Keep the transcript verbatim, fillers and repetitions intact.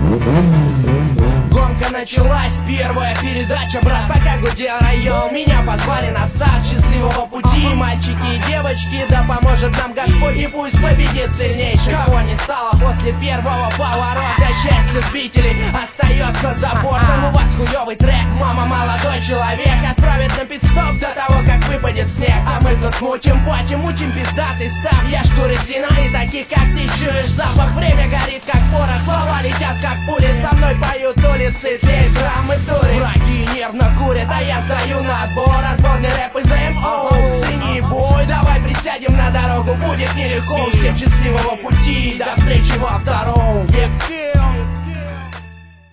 Гонка началась, первая передача, брат, пока гудел район. Меня позвали на старт счастливого пути. Мальчики и девочки, да поможет нам Господь, и пусть победит сильнейший. Кого не стало после первого поворота, счастье зрителей остается за бортом. У вас хуёвый трек, мама, молодой человек, отправит на пит-стоп до того, как выпадет снег. А мы тут мутим, платим, мутим пиздатый став. Я шкуры сена, и таких, как ты, чуешь запах. Время горит, как порох, слова летят, как пули. Со мной поют улицы, тлеют храмы, тури. Враги нервно курят, а я стою на отбор. Отборный рэп из эм о. Синий бой, давай присядем на дорогу, будет нелегко. Всем счастливого пути, до встречи во втором веке.